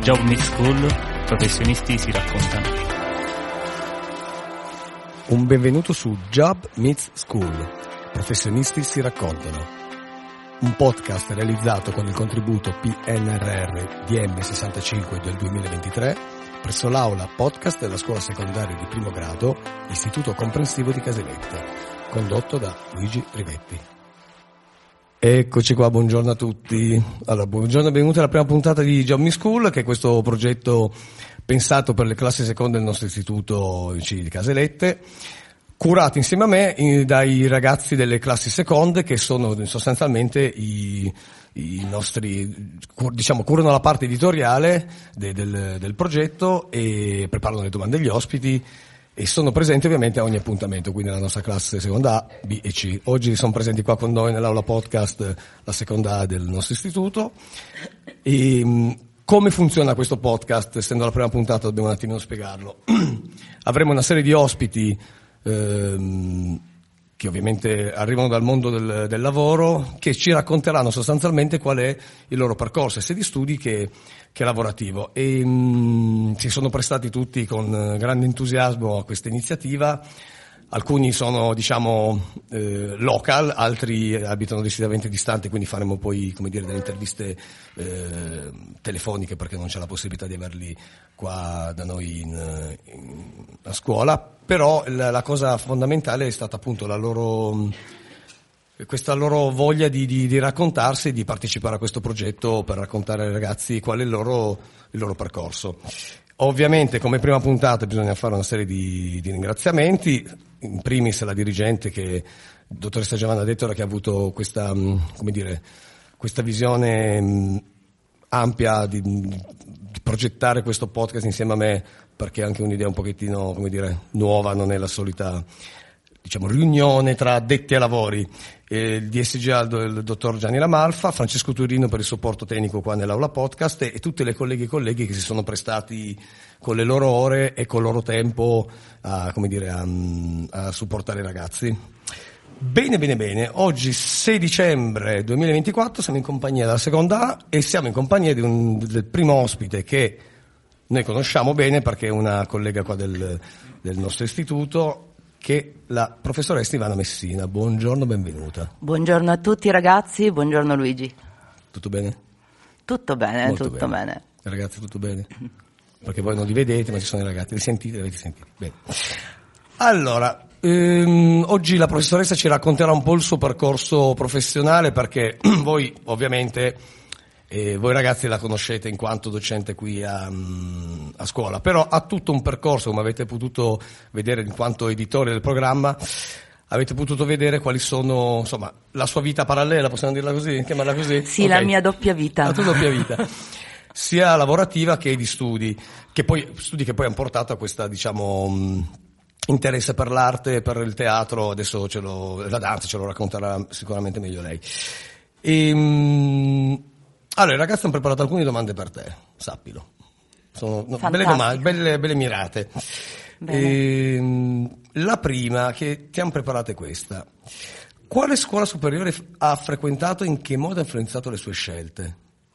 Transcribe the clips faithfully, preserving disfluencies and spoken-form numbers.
Job Meets School, professionisti si raccontano. Un benvenuto su Job Meets School, professionisti si raccontano. Un podcast realizzato con il contributo P N R R D M sessantacinque del duemilaventitré presso l'aula podcast della scuola secondaria di primo grado, Istituto Comprensivo di Caselette, condotto da Luigi Rivetti. Eccoci qua, buongiorno a tutti. Allora, buongiorno e benvenuti alla prima puntata di Job Meets School, che è questo progetto pensato per le classi seconde del nostro istituto I C di Caselette, curato insieme a me dai ragazzi delle classi seconde, che sono sostanzialmente i, i nostri, diciamo, curano la parte editoriale de, del, del progetto e preparano le domande agli ospiti e sono presenti ovviamente a ogni appuntamento, quindi nella nostra classe seconda A, B e C. Oggi sono presenti qua con noi nell'aula podcast la seconda A del nostro istituto. E come funziona questo podcast? Essendo la prima puntata dobbiamo un attimino spiegarlo. Avremo una serie di ospiti ehm, che ovviamente arrivano dal mondo del, del lavoro, che ci racconteranno sostanzialmente qual è il loro percorso, sia di studi che, che lavorativo. E mh, si sono prestati tutti con grande entusiasmo a questa iniziativa. Alcuni sono, diciamo, eh, local, altri abitano decisamente distanti, quindi faremo poi, come dire, delle interviste eh, telefoniche, perché non c'è la possibilità di averli qua da noi in, in, a scuola. Però la, la cosa fondamentale è stata appunto la loro, questa loro voglia di, di, di raccontarsi, di partecipare a questo progetto per raccontare ai ragazzi qual è il loro, il loro percorso. Ovviamente, come prima puntata, bisogna fare una serie di, di ringraziamenti. In primis la dirigente, che dottoressa Giovanna Dettora, che ha avuto questa, come dire, questa visione mh, ampia di, di progettare questo podcast insieme a me, perché è anche un'idea un pochettino, come dire, nuova, non è la solita, diciamo, riunione tra addetti ai lavori. Eh, il D S G Aldo è il dottor Gianni Lamalfa, Francesco Turino per il supporto tecnico qua nell'aula podcast e, e tutte le colleghe e colleghi che si sono prestati con le loro ore e col loro tempo a, come dire, a, a supportare i ragazzi. Bene, bene, bene. Oggi sei dicembre duemilaventiquattro, siamo in compagnia della seconda A e siamo in compagnia di un, del primo ospite che noi conosciamo bene perché è una collega qua del, del nostro istituto, che è la professoressa Ivana Messina. Buongiorno, benvenuta. Buongiorno a tutti ragazzi, buongiorno Luigi. Tutto bene? Tutto bene, Molto tutto bene. bene. Ragazzi, tutto bene? Perché voi non li vedete, ma ci sono i ragazzi, li sentite, li avete sentiti. Bene. Allora, ehm, oggi la professoressa ci racconterà un po' il suo percorso professionale, perché voi ovviamente, eh, voi ragazzi la conoscete in quanto docente qui a, a scuola, però ha tutto un percorso, come avete potuto vedere in quanto editore del programma, avete potuto vedere quali sono, insomma, la sua vita parallela, possiamo dirla così, chiamarla così? Sì, okay. La mia doppia vita. La tua doppia vita. Sia lavorativa che di studi, che poi studi che poi hanno portato a questa, diciamo, mh, interesse per l'arte, per il teatro, adesso ce lo, la danza ce lo racconterà sicuramente meglio lei. E, mh, allora, i ragazzi hanno preparato alcune domande per te, sappilo. Sono no, belle domande, belle, belle mirate. E, mh, la prima che ti hanno preparato è questa. Quale scuola superiore ha frequentato e in che modo ha influenzato le sue scelte?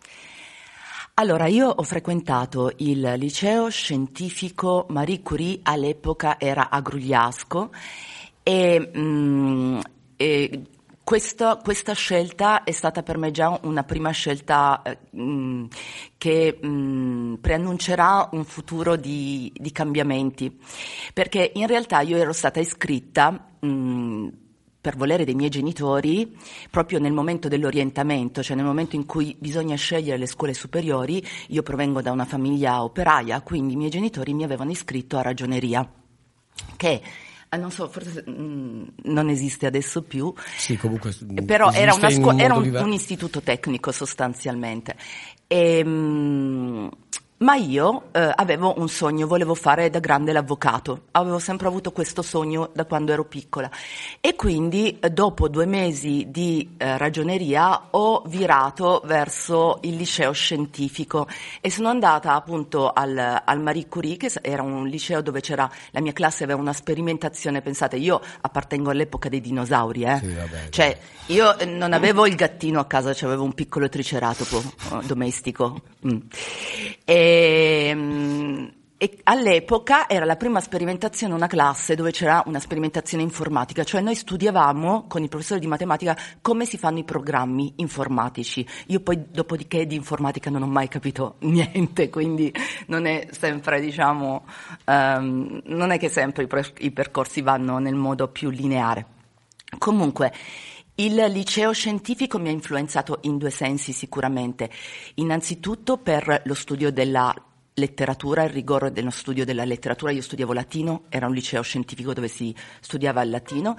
Allora, io ho frequentato il liceo scientifico Marie Curie, all'epoca era a Grugliasco, e, mh, e questa, questa scelta è stata per me già una prima scelta mh, che mh, preannuncerà un futuro di, di cambiamenti, perché in realtà io ero stata iscritta mh, per volere dei miei genitori, proprio nel momento dell'orientamento, cioè nel momento in cui bisogna scegliere le scuole superiori. Io provengo da una famiglia operaia, quindi i miei genitori mi avevano iscritto a ragioneria, che non so, forse mh, non esiste adesso più. Sì, comunque. Però era, una scu- un, era un, un istituto tecnico sostanzialmente. E, mh, Ma io eh, avevo un sogno, volevo fare da grande l'avvocato, avevo sempre avuto questo sogno da quando ero piccola e quindi eh, dopo due mesi di eh, ragioneria ho virato verso il liceo scientifico e sono andata appunto al, al Marie Curie, che era un liceo dove c'era, la mia classe aveva una sperimentazione, pensate, io appartengo all'epoca dei dinosauri, eh? Sì, vabbè, cioè io non avevo il gattino a casa, cioè avevo un piccolo triceratopo eh, domestico. Mm. E, E, e all'epoca era la prima sperimentazione, una classe dove c'era una sperimentazione informatica, cioè noi studiavamo con il professore di matematica come si fanno i programmi informatici. Io poi dopodiché di informatica non ho mai capito niente, quindi non è sempre, diciamo, um, non è che sempre i, pre- i percorsi vanno nel modo più lineare. Comunque, il liceo scientifico mi ha influenzato in due sensi sicuramente. Innanzitutto per lo studio della letteratura, il rigore dello studio della letteratura. Io studiavo latino, era un liceo scientifico dove si studiava il latino,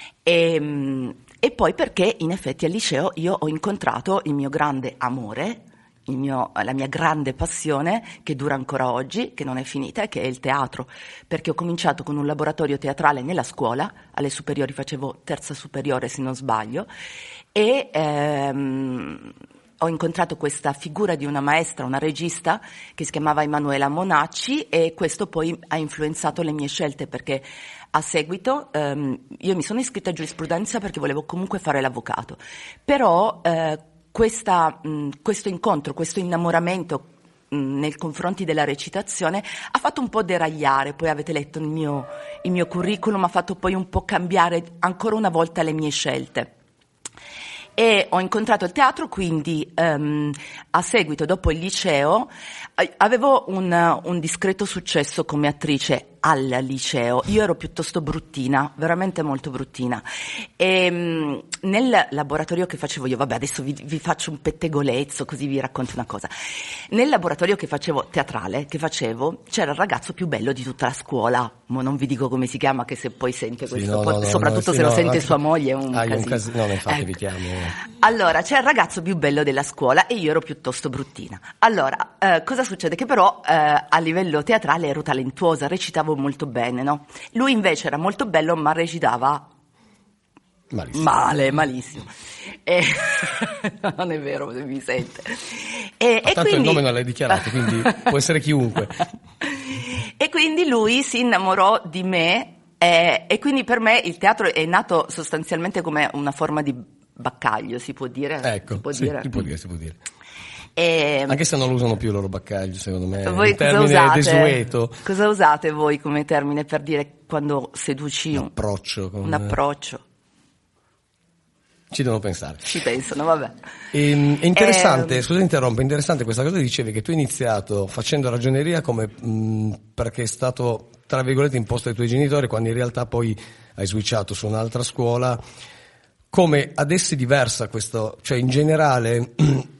e, e poi perché in effetti al liceo io ho incontrato il mio grande amore, il mio, la mia grande passione, che dura ancora oggi, che non è finita, che è il teatro, perché ho cominciato con un laboratorio teatrale nella scuola, alle superiori facevo terza superiore se non sbaglio, e ehm, ho incontrato questa figura di una maestra, una regista che si chiamava Emanuela Monacci, e questo poi ha influenzato le mie scelte, perché a seguito ehm, io mi sono iscritta a giurisprudenza perché volevo comunque fare l'avvocato, però eh, questa, mh, questo incontro, questo innamoramento mh, nei confronti della recitazione ha fatto un po' deragliare. Poi avete letto il mio, il mio curriculum, ha fatto poi un po' cambiare ancora una volta le mie scelte. E ho incontrato il teatro, quindi um, a seguito, dopo il liceo, avevo un, un discreto successo come attrice al liceo. Io ero piuttosto bruttina, veramente molto bruttina, e um, nel laboratorio che facevo io, vabbè adesso vi, vi faccio un pettegolezzo così vi racconto una cosa. Nel laboratorio che facevo teatrale, che facevo, c'era il ragazzo più bello di tutta la scuola, ma non vi dico come si chiama, che se poi sente questo, sì, no, poi, no, soprattutto no, se sì, lo no, sente anche... sua moglie è un ah, casino. Un cas... no, infatti ecco. Vi chiamo. Allora, c'era il ragazzo più bello della scuola e io ero piuttosto bruttina. Allora, eh, cosa succede? Che però eh, a livello teatrale ero talentuosa, recitavo molto bene, no? Lui invece era molto bello, ma recitava malissimo. male, malissimo. E... non è vero, se mi sente. E, Ma e tanto quindi... il nome non l'hai dichiarato, quindi può essere chiunque. E quindi lui si innamorò di me, eh, e quindi per me il teatro è nato sostanzialmente come una forma di baccaglio, si può dire? Ecco, si può sì, dire? si può dire, si può dire. E... Anche se non lo usano più il loro baccaglio, secondo me voi è un termine usate? desueto. Cosa usate voi come termine per dire quando seduci un approccio? Con... un approccio? Ci devono pensare. Ci pensano, vabbè. E, è interessante, eh... scusa interrompo, è interessante questa cosa, dicevi che tu hai iniziato facendo ragioneria come mh, perché è stato, tra virgolette, imposto ai tuoi genitori, quando in realtà poi hai switchato su un'altra scuola. Come adesso è diversa questo, cioè in generale,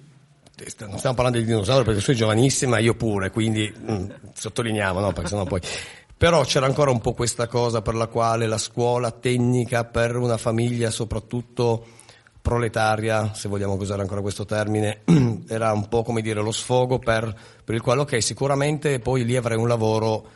non stiamo parlando di dinosauri perché tu sei giovanissima, io pure, quindi mh, sottolineiamo, no? Perché sennò poi... Però c'era ancora un po' questa cosa per la quale la scuola tecnica per una famiglia soprattutto proletaria, se vogliamo usare ancora questo termine, era un po' come dire lo sfogo per, per il quale ok, sicuramente poi lì avrai un lavoro.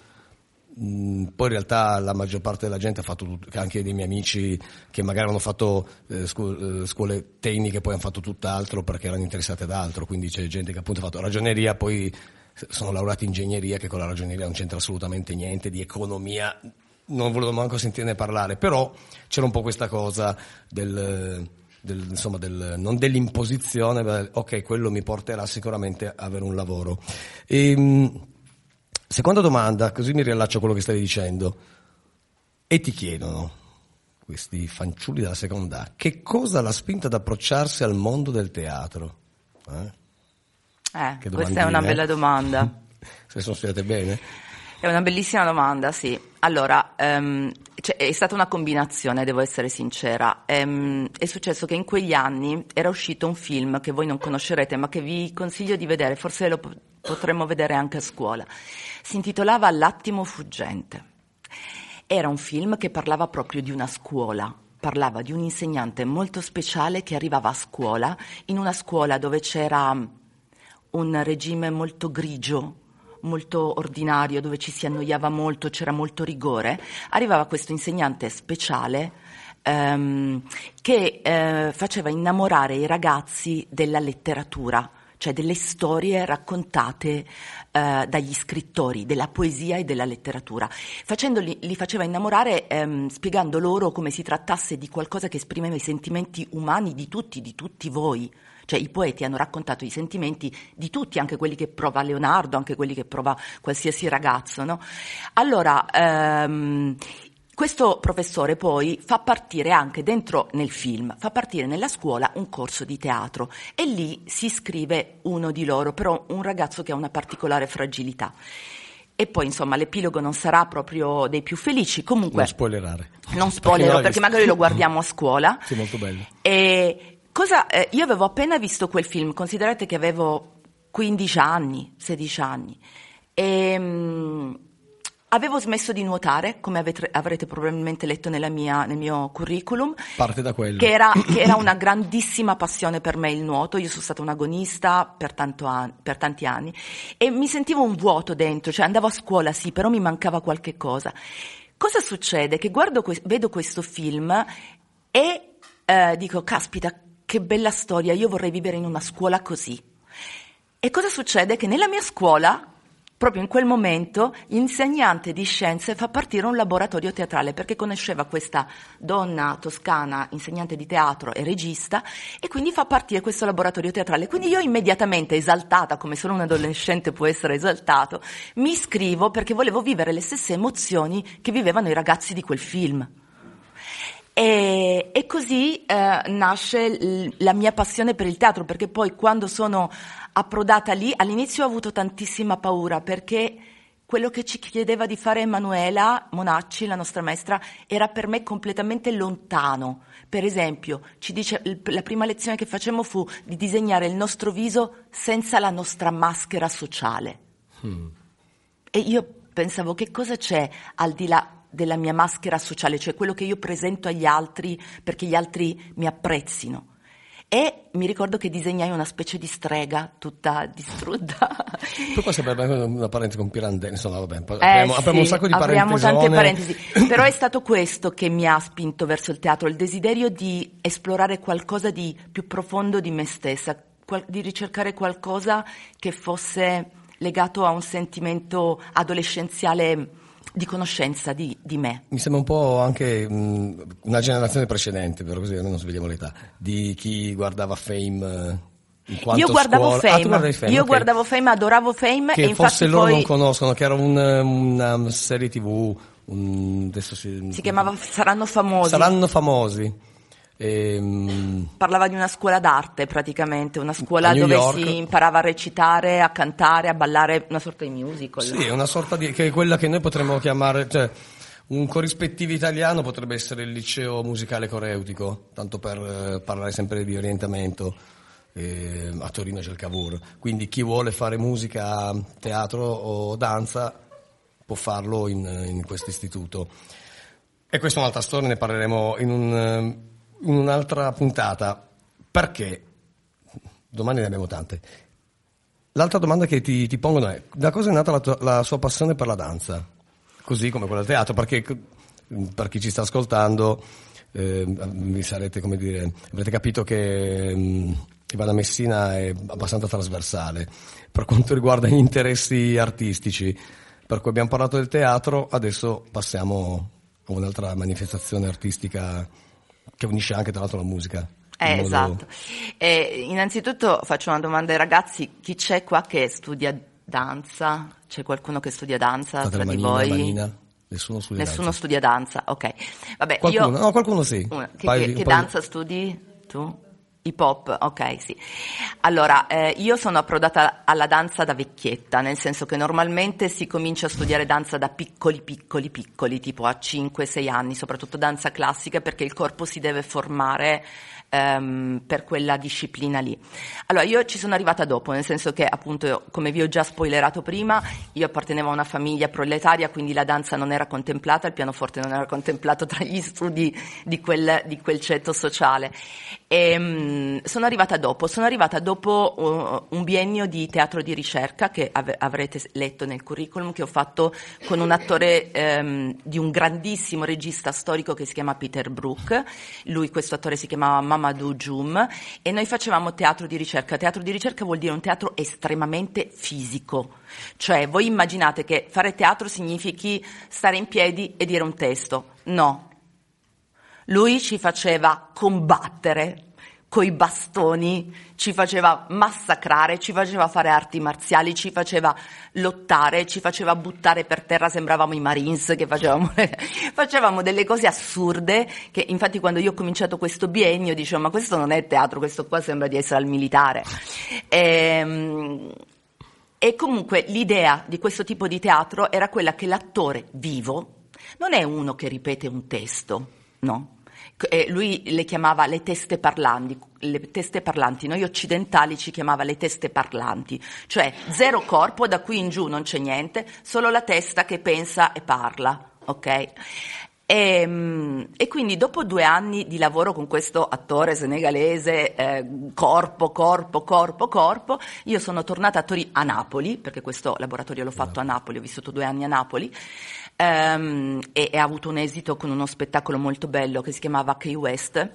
Poi in realtà la maggior parte della gente ha fatto tutto, anche dei miei amici che magari hanno fatto eh, scu- scuole tecniche, poi hanno fatto tutt'altro perché erano interessate ad altro, quindi c'è gente che appunto ha fatto ragioneria, poi sono laureati in ingegneria, che con la ragioneria non c'entra assolutamente niente, di economia non volevo manco sentirne parlare, però c'era un po' questa cosa del, del insomma del, non dell'imposizione, ma ok, quello mi porterà sicuramente a avere un lavoro. E, seconda domanda, così mi riallaccio a quello che stavi dicendo, e ti chiedono, questi fanciulli della seconda, che cosa l'ha spinta ad approcciarsi al mondo del teatro? Eh, eh questa è una bella domanda. Se sono studiate bene? È una bellissima domanda, sì. Allora, um, cioè, è stata una combinazione, devo essere sincera. Um, è successo che in quegli anni era uscito un film che voi non conoscerete, ma che vi consiglio di vedere, forse lo potremmo vedere anche a scuola. Si intitolava L'attimo fuggente. Era un film che parlava proprio di una scuola, parlava di un insegnante molto speciale che arrivava a scuola, in una scuola dove c'era un regime molto grigio, molto ordinario, dove ci si annoiava molto, c'era molto rigore. Arrivava questo insegnante speciale ehm, che eh, faceva innamorare i ragazzi della letteratura. cioè delle storie raccontate eh, dagli scrittori della poesia e della letteratura. Facendoli, li faceva innamorare ehm, spiegando loro come si trattasse di qualcosa che esprimeva i sentimenti umani di tutti, di tutti voi. Cioè i poeti hanno raccontato i sentimenti di tutti, anche quelli che prova Leonardo, anche quelli che prova qualsiasi ragazzo, no? Allora, ehm, questo professore poi fa partire anche dentro nel film, fa partire nella scuola un corso di teatro e lì si iscrive uno di loro, però un ragazzo che ha una particolare fragilità. E poi insomma l'epilogo non sarà proprio dei più felici, comunque... Non spoilerare. Non spoilerò perché, perché magari lo guardiamo a scuola. Sì, molto bello. E... Cosa, eh, io avevo appena visto quel film, considerate che avevo quindici anni, sedici anni, e mh, avevo smesso di nuotare, come avete, avrete probabilmente letto nella mia, nel mio curriculum. Parte da quello. Che era, che era una grandissima passione per me il nuoto, io sono stata un agonista per, tanto an- per tanti anni e mi sentivo un vuoto dentro, cioè andavo a scuola sì, però mi mancava qualche cosa. Cosa succede? Che guardo, que- vedo questo film e eh, dico, caspita, che bella storia, io vorrei vivere in una scuola così. E cosa succede? Che nella mia scuola, proprio in quel momento, l'insegnante di scienze fa partire un laboratorio teatrale perché conosceva questa donna toscana, insegnante di teatro e regista, e quindi fa partire questo laboratorio teatrale. Quindi io immediatamente, esaltata, come solo un adolescente può essere esaltato, mi iscrivo perché volevo vivere le stesse emozioni che vivevano i ragazzi di quel film. E, e così eh, nasce l- la mia passione per il teatro, perché poi quando sono approdata lì, all'inizio ho avuto tantissima paura, perché quello che ci chiedeva di fare Emanuela Monacci, la nostra maestra, era per me completamente lontano. Per esempio, ci dice, la prima lezione che facemmo fu di disegnare il nostro viso senza la nostra maschera sociale. Hmm. E io pensavo, che cosa c'è al di là della mia maschera sociale, cioè quello che io presento agli altri perché gli altri mi apprezzino. E mi ricordo che disegnai una specie di strega tutta distrutta. Poi qua sarebbe una parentesi con Pirandello, insomma vabbè, eh apriamo, sì, apriamo un sacco di apriamo parentesi. Tante parentesi, però è stato questo che mi ha spinto verso il teatro, il desiderio di esplorare qualcosa di più profondo di me stessa, qual- di ricercare qualcosa che fosse legato a un sentimento adolescenziale di conoscenza di, di me. Mi sembra un po' anche mh, una generazione precedente, però così almeno svegliamo l'età, di chi guardava Fame. In quanto io guardavo scuola... Fame, ah, Fame, io okay. guardavo Fame, adoravo Fame, che e infatti forse loro poi non conoscono, che era un, una serie tivù, un, adesso si, si chiamava Saranno famosi. Saranno famosi. E, parlava di una scuola d'arte praticamente, una scuola dove York. si imparava a recitare, a cantare, a ballare, una sorta di musical. Sì, è una sorta di, che è quella che noi potremmo chiamare, cioè un corrispettivo italiano potrebbe essere il liceo musicale coreutico, tanto per eh, parlare sempre di orientamento. Eh, a Torino c'è il Cavour, quindi chi vuole fare musica, teatro o danza può farlo in, in questo istituto. E questa è un'altra storia, ne parleremo in un in un'altra puntata. Perché? Domani ne abbiamo tante. L'altra domanda che ti, ti pongono è: da cosa è nata la, tua, la sua passione per la danza? Così come quella del teatro, perché per chi ci sta ascoltando eh, vi sarete, come dire, avrete capito che um, Ivana Messina è abbastanza trasversale per quanto riguarda gli interessi artistici, per cui abbiamo parlato del teatro, adesso passiamo a un'altra manifestazione artistica che unisce anche tra l'altro la musica. Eh, modo... esatto. Eh, innanzitutto faccio una domanda ai ragazzi: chi c'è qua che studia danza? C'è qualcuno che studia danza Fate tra la di manina, voi? manina. Nessuno studia Nessuno danza. studia danza, ok. Vabbè, Qualcuno, io... no, qualcuno sì. Una, che Poi, che, che poi... danza studi tu? Hip hop, ok, sì. Allora, eh, io sono approdata alla danza da vecchietta, nel senso che normalmente si comincia a studiare danza da piccoli, piccoli, piccoli, tipo a cinque sei anni, soprattutto danza classica, perché il corpo si deve formare ehm, per quella disciplina lì. Allora, io ci sono arrivata dopo, nel senso che, appunto, come vi ho già spoilerato prima, io appartenevo a una famiglia proletaria, quindi la danza non era contemplata, il pianoforte non era contemplato tra gli studi di quel, di quel ceto sociale. E, um, sono arrivata dopo, sono arrivata dopo uh, un biennio di teatro di ricerca che av- avrete letto nel curriculum, che ho fatto con un attore um, di un grandissimo regista storico che si chiama Peter Brook. Lui, questo attore, si chiamava Mamadou Djoum, e noi facevamo teatro di ricerca. Teatro di ricerca vuol dire un teatro estremamente fisico, cioè voi immaginate che fare teatro significhi stare in piedi e dire un testo. No. Lui ci faceva combattere coi bastoni, ci faceva massacrare, ci faceva fare arti marziali, ci faceva lottare, ci faceva buttare per terra, sembravamo i Marines che facevamo, facevamo delle cose assurde, che infatti quando io ho cominciato questo biennio dicevo ma questo non è teatro, questo qua sembra di essere al militare. E, e comunque l'idea di questo tipo di teatro era quella che l'attore vivo non è uno che ripete un testo, no? Eh, lui le chiamava le teste parlanti, le teste parlanti, noi occidentali ci chiamava le teste parlanti, cioè zero corpo, da qui in giù non c'è niente, solo la testa che pensa e parla, ok? E, e quindi dopo due anni di lavoro con questo attore senegalese, eh, corpo, corpo, corpo, corpo, io sono tornata a Torino, a Napoli, perché questo laboratorio l'ho fatto a Napoli, ho vissuto due anni a Napoli, Um, e, e ha avuto un esito con uno spettacolo molto bello che si chiamava Key West.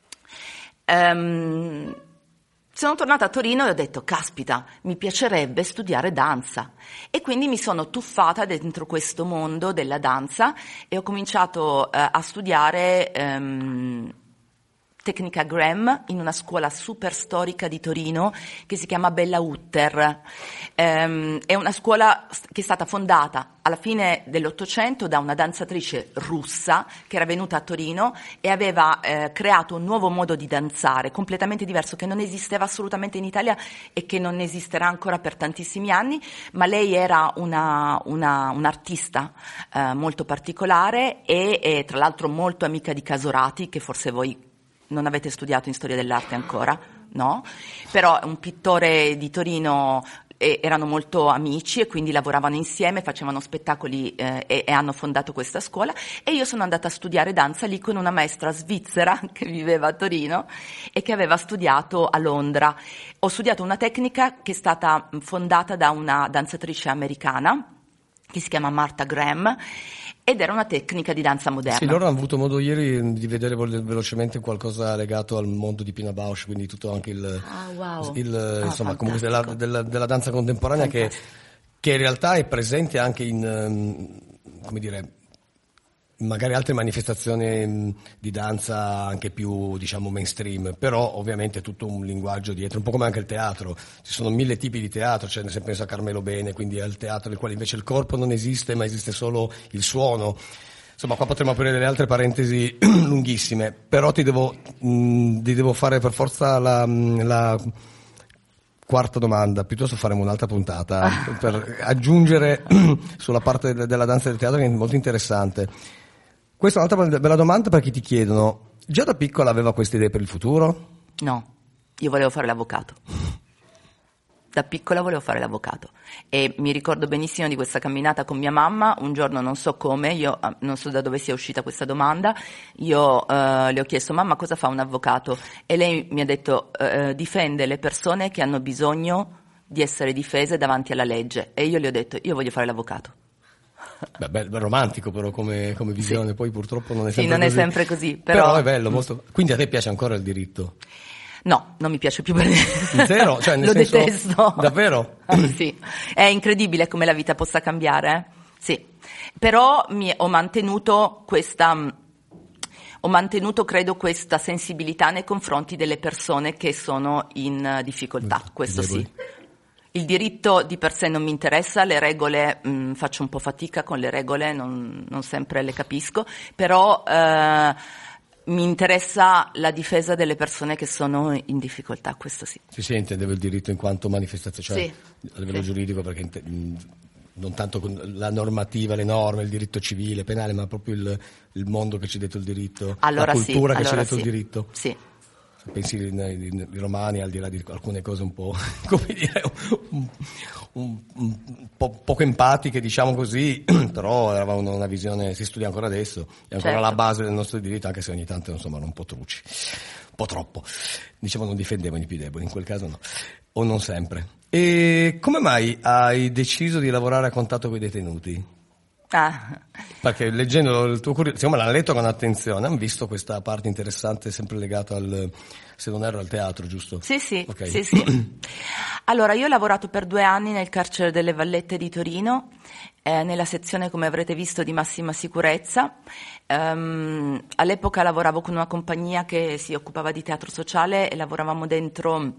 Um, sono tornata a Torino e ho detto caspita, mi piacerebbe studiare danza, e quindi mi sono tuffata dentro questo mondo della danza e ho cominciato uh, a studiare um, tecnica Graham in una scuola super storica di Torino che si chiama Bella Utter. Ehm, è una scuola che è stata fondata alla fine dell'Ottocento da una danzatrice russa che era venuta a Torino e aveva eh, creato un nuovo modo di danzare completamente diverso che non esisteva assolutamente in Italia e che non esisterà ancora per tantissimi anni, ma lei era una, una, un'artista eh, molto particolare e, e tra l'altro molto amica di Casorati, che forse voi non avete studiato in storia dell'arte ancora, no? Però un pittore di Torino, eh, erano molto amici e quindi lavoravano insieme, facevano spettacoli eh, e, e hanno fondato questa scuola, e io sono andata a studiare danza lì con una maestra svizzera che viveva a Torino e che aveva studiato a Londra. Ho studiato una tecnica che è stata fondata da una danzatrice americana che si chiama Martha Graham, ed era una tecnica di danza moderna. Sì, loro hanno avuto modo ieri di vedere velocemente qualcosa legato al mondo di Pina Bausch, quindi tutto anche il, ah, wow. il ah, insomma, comunque della, della, della danza contemporanea che, che in realtà è presente anche in, come dire, magari altre manifestazioni di danza anche più, diciamo, mainstream, però ovviamente è tutto un linguaggio dietro, un po' come anche il teatro. Ci sono mille tipi di teatro, cioè se penso a Carmelo Bene, quindi al teatro nel quale invece il corpo non esiste, ma esiste solo il suono. Insomma, qua potremmo aprire delle altre parentesi lunghissime, però ti devo, mh, ti devo fare per forza la, la quarta domanda, piuttosto faremo un'altra puntata ah. per aggiungere sulla parte della danza e del teatro, che è molto interessante. Questa è un'altra bella domanda, perché ti chiedono: già da piccola aveva queste idee per il futuro? No, io volevo fare l'avvocato. Da piccola volevo fare l'avvocato e mi ricordo benissimo di questa camminata con mia mamma. Un giorno, non so come, io non so da dove sia uscita questa domanda, io uh, le ho chiesto: mamma, cosa fa un avvocato? E lei mi ha detto: uh, difende le persone che hanno bisogno di essere difese davanti alla legge. E io le ho detto: io voglio fare l'avvocato. Beh, bello, romantico però come, come visione, sì. Poi purtroppo non è sempre sì, non così. È sempre così però... però è bello, molto. Quindi a te piace ancora il diritto? No, non mi piace più per zero, cioè nel lo senso, detesto. Davvero? Sì, è incredibile come la vita possa cambiare, eh? Sì. Però mi ho mantenuto questa ho mantenuto credo questa sensibilità nei confronti delle persone che sono in difficoltà, questo sì. Il diritto di per sé non mi interessa, le regole mh, faccio un po' fatica con le regole, non, non sempre le capisco, però eh, mi interessa la difesa delle persone che sono in difficoltà, questo sì. Sì, sì, intendevo il diritto in quanto manifestazione, cioè sì, a livello sì. giuridico, perché mh, non tanto con la normativa, le norme, il diritto civile, penale, ma proprio il, il mondo che ci ha detto il diritto, allora la cultura sì, che allora ci ha detto sì. il diritto. Sì. pensi ai romani, al di là di alcune cose un po', come dire, un, un, un po' poco empatiche, diciamo così, però avevano una visione, si studia ancora adesso, è ancora certo. la base del nostro diritto, anche se ogni tanto insomma erano un po' truci, un po' troppo. Diciamo non difendevano i più deboli, in quel caso no, o non sempre. E come mai hai deciso di lavorare a contatto con i detenuti? Ah. Perché leggendo il tuo curriculum, insomma l'hanno letto con attenzione, hanno visto questa parte interessante sempre legata al, se non erro, al teatro, giusto? Sì, sì, okay. sì, sì. Allora, io ho lavorato per due anni nel carcere delle Vallette di Torino, eh, nella sezione, come avrete visto, di massima sicurezza. Um, all'epoca lavoravo con una compagnia che si occupava di teatro sociale e lavoravamo dentro,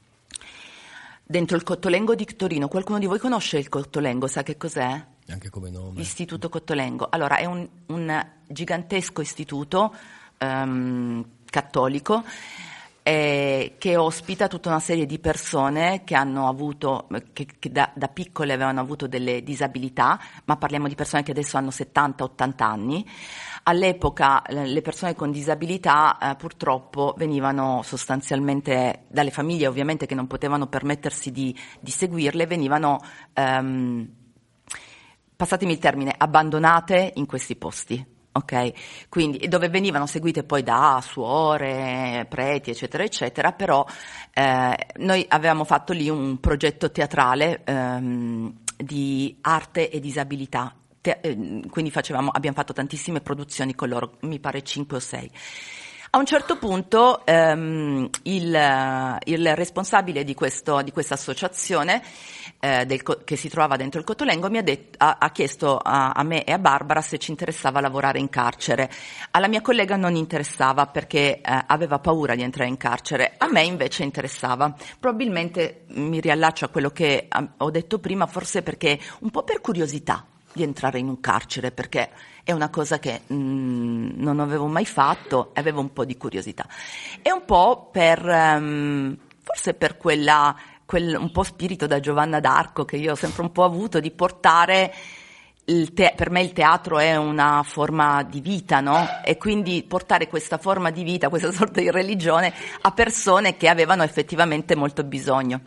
dentro il Cottolengo di Torino. Qualcuno di voi conosce il Cottolengo, sa che cos'è? Anche come nome. Istituto Cottolengo. Allora, è un, un gigantesco istituto um, cattolico eh, che ospita tutta una serie di persone che hanno avuto, che, che da, da piccole avevano avuto delle disabilità, ma parliamo di persone che adesso hanno settanta ottanta anni. All'epoca le persone con disabilità eh, purtroppo venivano sostanzialmente dalle famiglie, ovviamente, che non potevano permettersi di, di seguirle, venivano um, passatemi il termine, abbandonate in questi posti, ok? Quindi, dove venivano seguite poi da suore, preti, eccetera, eccetera, però eh, noi avevamo fatto lì un progetto teatrale ehm, di arte e disabilità, Te- eh, quindi facevamo, abbiamo fatto tantissime produzioni con loro, mi pare cinque o sei. A un certo punto ehm, il, il responsabile di, questo, di questa associazione eh, del, che si trovava dentro il Cottolengo mi ha, detto, ha, ha chiesto a, a me e a Barbara se ci interessava lavorare in carcere. Alla mia collega non interessava perché eh, aveva paura di entrare in carcere, a me invece interessava. Probabilmente mi riallaccio a quello che ho detto prima, forse perché un po' per curiosità di entrare in un carcere, perché è una cosa che mh, non avevo mai fatto, avevo un po' di curiosità e un po' per um, forse per quella quel un po' spirito da Giovanna d'Arco che io ho sempre un po' avuto, di portare il te- per me il teatro è una forma di vita, no? E quindi portare questa forma di vita, questa sorta di religione a persone che avevano effettivamente molto bisogno.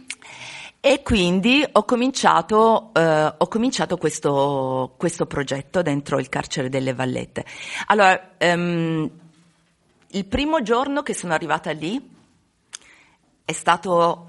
E quindi ho cominciato, eh, ho cominciato questo, questo progetto dentro il carcere delle Vallette. Allora, ehm, il primo giorno che sono arrivata lì è stato,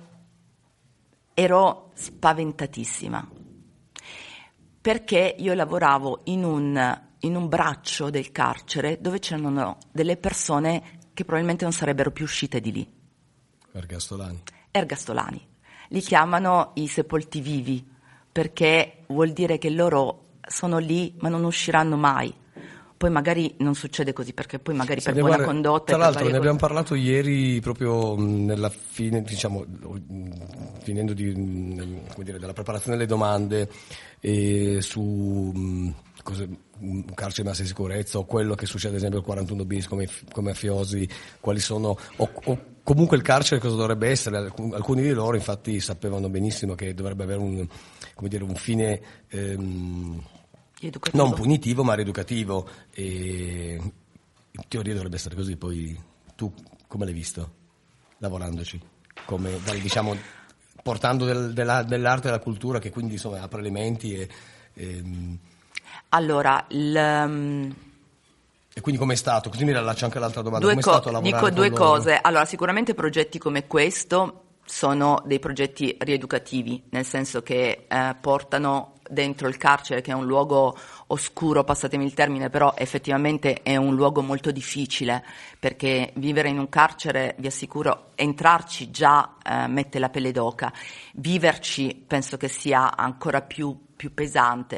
ero spaventatissima, perché io lavoravo in un, in un braccio del carcere dove c'erano delle persone che probabilmente non sarebbero più uscite di lì. Ergastolani. Ergastolani. Li chiamano i sepolti vivi, perché vuol dire che loro sono lì ma non usciranno mai. Poi magari non succede così, perché poi magari sì, per buona guarda, condotta... Tra l'altro ne cose... abbiamo parlato ieri proprio nella fine, diciamo, finendo di, come dire, della preparazione delle domande e su cose, un carcere messa in sicurezza o quello che succede ad esempio al quarantuno bis come, come mafiosi, quali sono... O, o, comunque il carcere cosa dovrebbe essere? Alcuni di loro infatti sapevano benissimo che dovrebbe avere un, come dire, un fine ehm, non punitivo ma rieducativo, e in teoria dovrebbe essere così. Poi tu come l'hai visto lavorandoci? Come, diciamo, portando del, della, dell'arte e della cultura, che quindi insomma apre le menti e, e allora il E quindi com'è stato? Così mi riallaccio anche all'altra domanda. Due, com'è co- stato lavorare dico due con loro? cose. Allora, sicuramente progetti come questo sono dei progetti rieducativi, nel senso che eh, portano dentro il carcere, che è un luogo oscuro, passatemi il termine, però effettivamente è un luogo molto difficile, perché vivere in un carcere, vi assicuro, entrarci già eh, mette la pelle d'oca, viverci penso che sia ancora più, più pesante.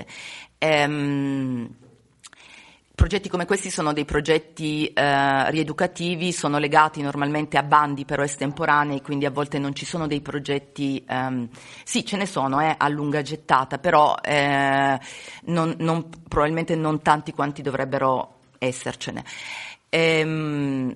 Ehm, Progetti come questi sono dei progetti eh, rieducativi, sono legati normalmente a bandi però estemporanei, quindi a volte non ci sono dei progetti, ehm, sì ce ne sono eh, a lunga gettata, però eh, non, non, probabilmente non tanti quanti dovrebbero essercene. Ehm,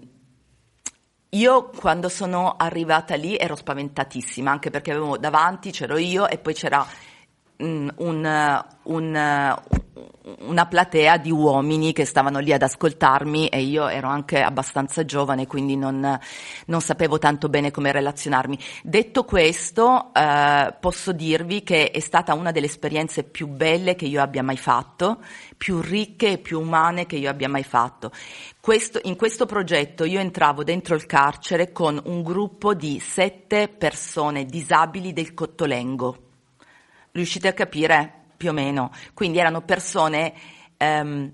Io quando sono arrivata lì ero spaventatissima, anche perché avevo davanti, c'ero io e poi c'era um, un... un una platea di uomini che stavano lì ad ascoltarmi, e io ero anche abbastanza giovane, quindi non, non sapevo tanto bene come relazionarmi. Detto questo, eh, posso dirvi che è stata una delle esperienze più belle che io abbia mai fatto, più ricche e più umane che io abbia mai fatto. Questo, in questo progetto io entravo dentro il carcere con un gruppo di sette persone disabili del Cottolengo. Riuscite a capire? Più o meno. Quindi erano persone ehm,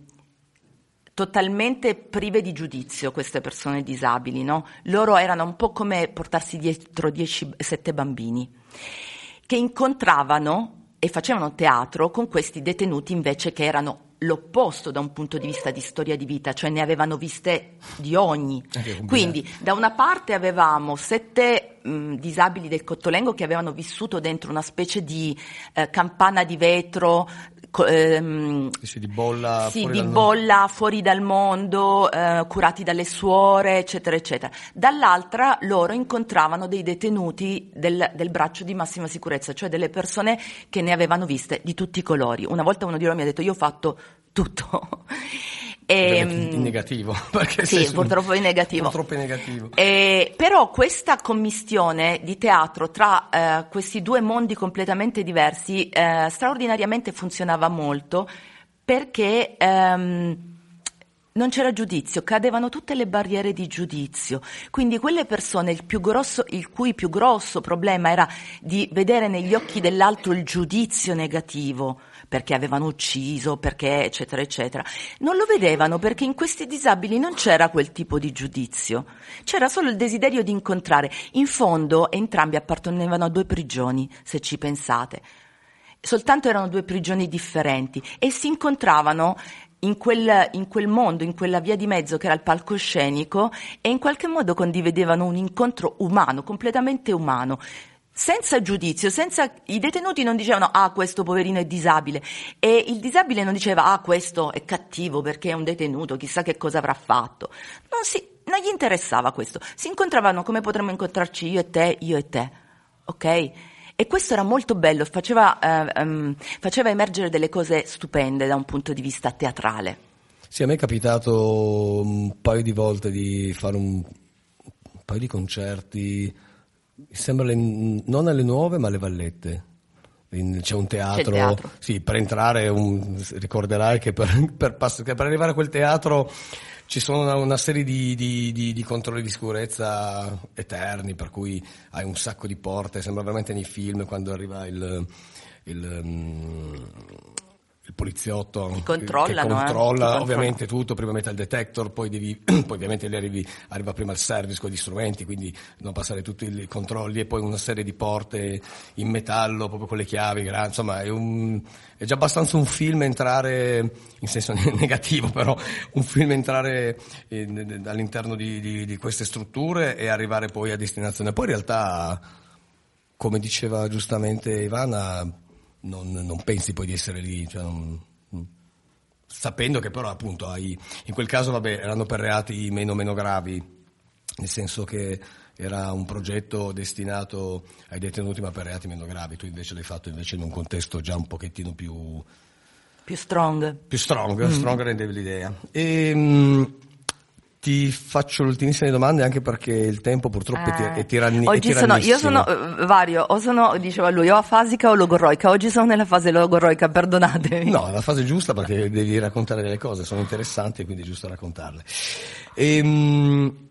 totalmente prive di giudizio, queste persone disabili, no? Loro erano un po' come portarsi dietro dieci, sette bambini, che incontravano e facevano teatro con questi detenuti invece che erano l'opposto da un punto di vista di storia di vita, cioè ne avevano viste di ogni. Quindi da una parte avevamo sette mh, disabili del Cottolengo che avevano vissuto dentro una specie di eh, campana di vetro, co- ehm, sì, di bolla, sì, fuori, di dal bolla fuori dal mondo, eh, curati dalle suore, eccetera, eccetera. Dall'altra loro incontravano dei detenuti del, del braccio di massima sicurezza, cioè delle persone che ne avevano viste di tutti i colori. Una volta uno di loro mi ha detto: io ho fatto tutto. E, in negativo, perché sì, purtroppo in negativo. Purtroppo in negativo. E, però questa commistione di teatro tra eh, questi due mondi completamente diversi eh, straordinariamente funzionava molto, perché ehm, non c'era giudizio, cadevano tutte le barriere di giudizio. Quindi quelle persone, il più grosso, il cui più grosso problema era di vedere negli occhi dell'altro il giudizio negativo, perché avevano ucciso, perché eccetera eccetera, non lo vedevano, perché in questi disabili non c'era quel tipo di giudizio, c'era solo il desiderio di incontrare. In fondo entrambi appartenevano a due prigioni, se ci pensate, soltanto erano due prigioni differenti, e si incontravano in quel, in quel mondo, in quella via di mezzo che era il palcoscenico, e in qualche modo condividevano un incontro umano, completamente umano, senza giudizio, senza, i detenuti non dicevano: ah, questo poverino è disabile, e il disabile non diceva: ah, questo è cattivo perché è un detenuto, chissà che cosa avrà fatto. Non si, non gli interessava questo. Si incontravano come potremmo incontrarci io e te, io e te, ok? E questo era molto bello, faceva, eh, um, faceva emergere delle cose stupende da un punto di vista teatrale. Sì, a me è capitato un paio di volte di fare un, un paio di concerti. Mi sembra le, non alle Nuove ma alle Vallette. In, c'è un teatro, c'è il teatro. Sì, per entrare un, ricorderai che per, per, pass- che per arrivare a quel teatro ci sono una, una serie di, di, di, di controlli di sicurezza eterni, per cui hai un sacco di porte, sembra veramente nei film quando arriva il, il um, il poliziotto Ti controllano, che controlla eh? ovviamente tutto, prima mette il detector, poi devi poi ovviamente lì arrivi, arriva prima il service con gli strumenti, quindi devono passare tutti i controlli, e poi una serie di porte in metallo proprio con le chiavi, insomma è, un, è già abbastanza un film entrare, in senso negativo, però un film entrare in, all'interno di, di, di queste strutture e arrivare poi a destinazione. Poi in realtà, come diceva giustamente Ivana, Non, non pensi poi di essere lì, cioè non, sapendo che però appunto hai, in quel caso vabbè erano per reati meno meno gravi, nel senso che era un progetto destinato ai detenuti ma per reati meno gravi. Tu invece l'hai fatto invece in un contesto già un pochettino più più strong più strong, mm. strong rendevi l'idea. E mh, ti faccio le ultimissime domande, anche perché il tempo purtroppo eh, è, tiranni, oggi è tirannissimo. Sono, io sono uh, vario, o sono, diceva lui, o afasica o logorroica. Oggi sono nella fase logorroica, perdonatemi. No, è la fase giusta, perché devi raccontare delle cose, sono interessanti e quindi è giusto raccontarle. Ehm,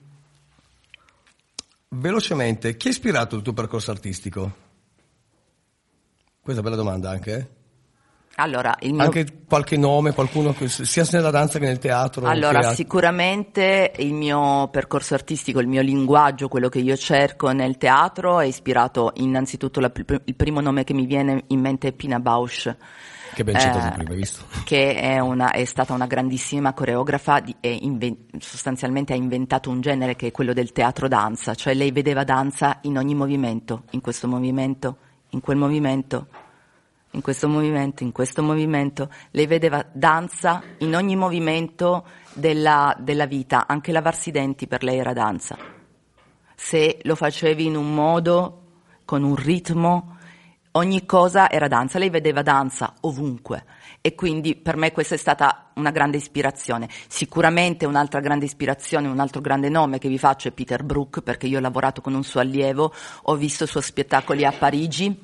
velocemente, chi ha ispirato il tuo percorso artistico? Questa è una bella domanda anche, eh? Allora, il mio... Anche qualche nome, qualcuno che sia nella danza che nel teatro? Allora, che ha... sicuramente il mio percorso artistico, il mio linguaggio, quello che io cerco nel teatro, è ispirato innanzitutto, la, il primo nome che mi viene in mente è Pina Bausch. Che ben citato eh, prima, hai visto? Che è, una, è stata una grandissima coreografa di, e inven- sostanzialmente ha inventato un genere che è quello del teatro danza, cioè lei vedeva danza in ogni movimento, in questo movimento, in quel movimento, in questo movimento, in questo movimento. Lei vedeva danza in ogni movimento della, della vita, anche lavarsi i denti per lei era danza. Se lo facevi in un modo, con un ritmo, ogni cosa era danza, lei vedeva danza ovunque e quindi per me questa è stata una grande ispirazione. Sicuramente un'altra grande ispirazione, un altro grande nome che vi faccio è Peter Brook, perché io ho lavorato con un suo allievo, ho visto i suoi spettacoli a Parigi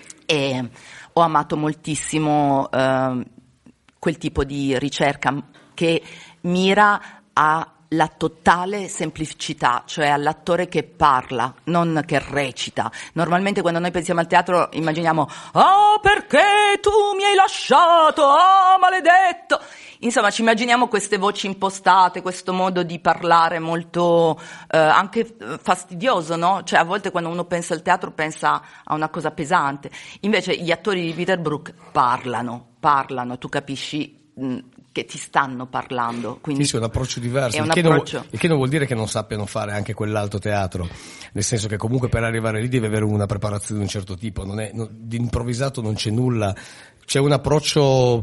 e ho amato moltissimo eh, quel tipo di ricerca che mira a la totale semplicità, cioè all'attore che parla, non che recita. Normalmente quando noi pensiamo al teatro immaginiamo «Ah, perché tu mi hai lasciato? Ah, maledetto!» Insomma, ci immaginiamo queste voci impostate, questo modo di parlare molto eh, anche fastidioso, no? Cioè a volte quando uno pensa al teatro pensa a una cosa pesante. Invece gli attori di Peter Brook parlano, parlano, tu capisci mh, che ti stanno parlando. Quindi sì, sì, un approccio diverso, è un il, che approccio... non, il che non vuol dire che non sappiano fare anche quell'alto teatro, nel senso che comunque per arrivare lì deve avere una preparazione di un certo tipo, non è, non, di improvvisato non c'è nulla, c'è un approccio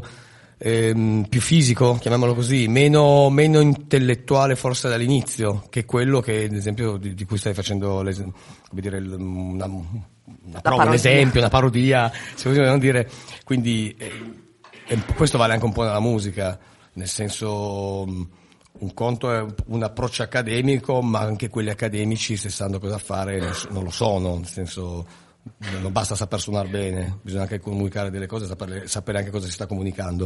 ehm, più fisico, chiamiamolo così, meno, meno intellettuale forse dall'inizio, che quello che ad esempio di, di cui stai facendo come dire, una, una prova, un esempio, una parodia, se vogliamo dire, quindi eh, e questo vale anche un po' nella musica, nel senso un conto è un approccio accademico, ma anche quelli accademici se sanno cosa fare non lo sono, nel senso non basta saper suonare bene, bisogna anche comunicare delle cose, sapere, sapere anche cosa si sta comunicando.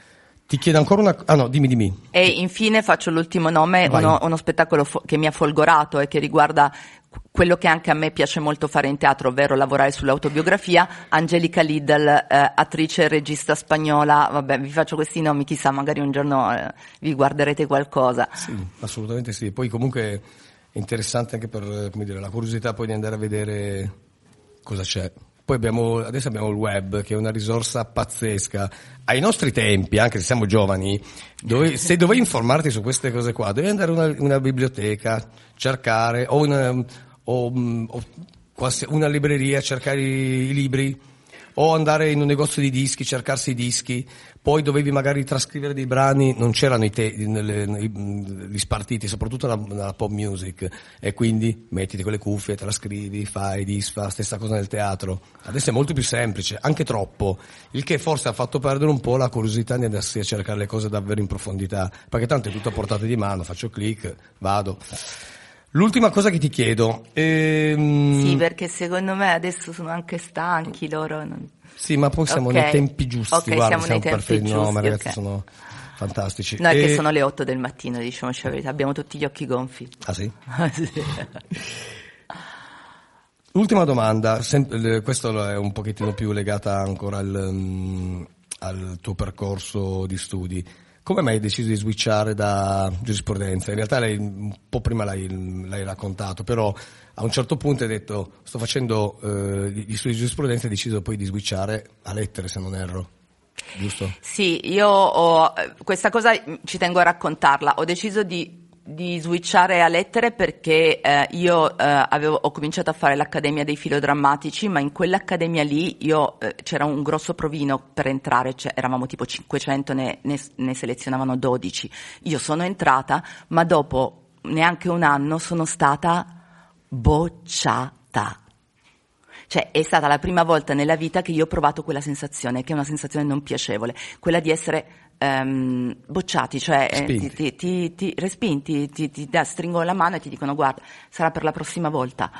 Ti chiedo ancora una... Ah no, dimmi, dimmi. E infine faccio l'ultimo nome, uno, uno spettacolo fo- che mi ha folgorato e che riguarda quello che anche a me piace molto fare in teatro, ovvero lavorare sull'autobiografia. Angelica Lidl, eh, attrice e regista spagnola, vabbè, vi faccio questi nomi, chissà, magari un giorno eh, vi guarderete qualcosa. Sì, assolutamente sì. Poi comunque è interessante anche per, come dire, la curiosità poi di andare a vedere cosa c'è. Poi abbiamo, adesso abbiamo il web, che è una risorsa pazzesca. Ai nostri tempi, anche se siamo giovani, dove, se dovevi informarti su queste cose qua, dovevi andare a una, una biblioteca, cercare, o una, o, o qualsi, una libreria, cercare i, i libri, o andare in un negozio di dischi, cercarsi i dischi. Poi dovevi magari trascrivere dei brani, non c'erano i te, nelle, gli spartiti, soprattutto nella, nella pop music, e quindi mettiti con le cuffie, trascrivi, fai, disfa, stessa cosa nel teatro. Adesso è molto più semplice, anche troppo, il che forse ha fatto perdere un po' la curiosità di andarsi a cercare le cose davvero in profondità, perché tanto è tutto a portata di mano, faccio click, vado. L'ultima cosa che ti chiedo... Ehm... Sì, perché secondo me adesso sono anche stanchi loro. Non... Sì, ma poi siamo okay. nei tempi giusti, okay, guarda, siamo, siamo nei tempi perfetti, giusti, no, ma ragazzi okay. sono fantastici. No, è e... che sono le otto del mattino, diciamoci la verità, abbiamo tutti gli occhi gonfi. Ah sì? Ah, sì. Ultima domanda, sem- questo è un pochettino più legata ancora al, um, al tuo percorso di studi. Come mai hai deciso di switchare da giurisprudenza? In realtà lei un po' prima l'hai, l'hai raccontato, però a un certo punto hai detto sto facendo eh, gli studi di giurisprudenza e hai deciso poi di switchare a lettere, se non erro. Giusto? Sì, io ho questa cosa, ci tengo a raccontarla, ho deciso di di switchare a lettere perché eh, io eh, avevo, ho cominciato a fare l'accademia dei filodrammatici, ma in quell'accademia lì io eh, c'era un grosso provino per entrare, cioè eravamo tipo cinquecento, ne, ne, ne selezionavano dodici. Io sono entrata, ma dopo neanche un anno sono stata bocciata. Cioè è stata la prima volta nella vita che io ho provato quella sensazione, che è una sensazione non piacevole, quella di essere um, bocciati, cioè eh, ti, ti, ti, ti respinti, ti, ti, ti stringono la mano e ti dicono guarda, sarà per la prossima volta.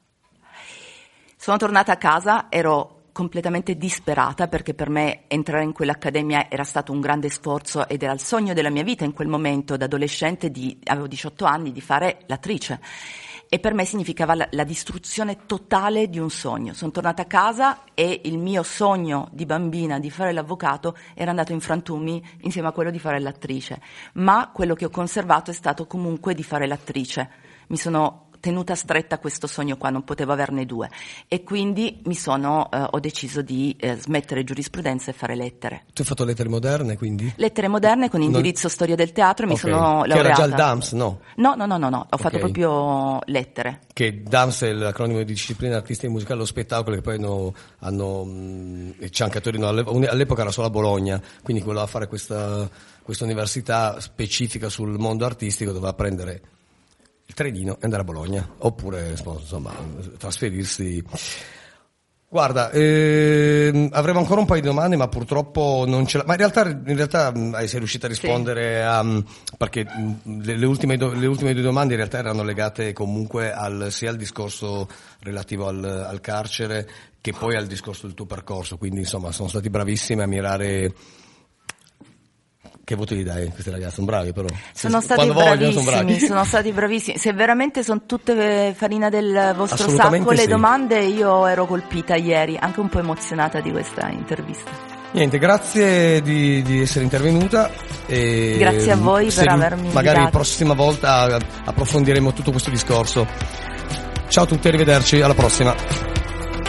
Sono tornata a casa, ero completamente disperata perché per me entrare in quell'accademia era stato un grande sforzo ed era il sogno della mia vita in quel momento da adolescente, di, avevo diciotto anni, di fare l'attrice. E per me significava la, la distruzione totale di un sogno. Sono tornata a casa e il mio sogno di bambina di fare l'avvocato era andato in frantumi insieme a quello di fare l'attrice. Ma quello che ho conservato è stato comunque di fare l'attrice. Mi sono tenuta stretta a questo sogno qua, non potevo averne due. E quindi mi sono, eh, ho deciso di eh, smettere giurisprudenza e fare lettere. Tu hai fatto lettere moderne, quindi? Lettere moderne con indirizzo non... storia del teatro e okay. mi sono laureata. Che era già il D A M S, no? No, no, no, no, no. ho okay. fatto proprio lettere. Che D A M S è l'acronimo di disciplina artistica musicale allo spettacolo, che poi hanno, hanno mh, c'è anche a Torino, all'epoca era solo a Bologna, quindi voleva fare questa, questa università specifica sul mondo artistico, doveva prendere il trenino e andare a Bologna, oppure insomma trasferirsi. Guarda, ehm, avremo ancora un paio di domande, ma purtroppo non ce la... Ma in realtà, in realtà mh, sei riuscita a rispondere sì. a... Mh, perché mh, le, le, ultime do, le ultime due domande in realtà erano legate comunque al, sia al discorso relativo al, al carcere che poi al discorso del tuo percorso. Quindi insomma sono stati bravissimi a mirare... Che voto gli dai? Questi ragazzi sono bravi però. Sono stati Quando bravissimi, vogliono, sono bravi. sono stati bravissimi. Se veramente sono tutte farina del vostro sacco le sì. domande, io ero colpita ieri, anche un po' emozionata di questa intervista. Niente, grazie di, di essere intervenuta. E grazie a voi per avermi invitato. Magari la prossima volta approfondiremo tutto questo discorso. Ciao a tutti, arrivederci, alla prossima.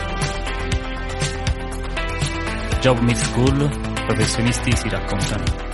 Job Meets School, professionisti si raccontano.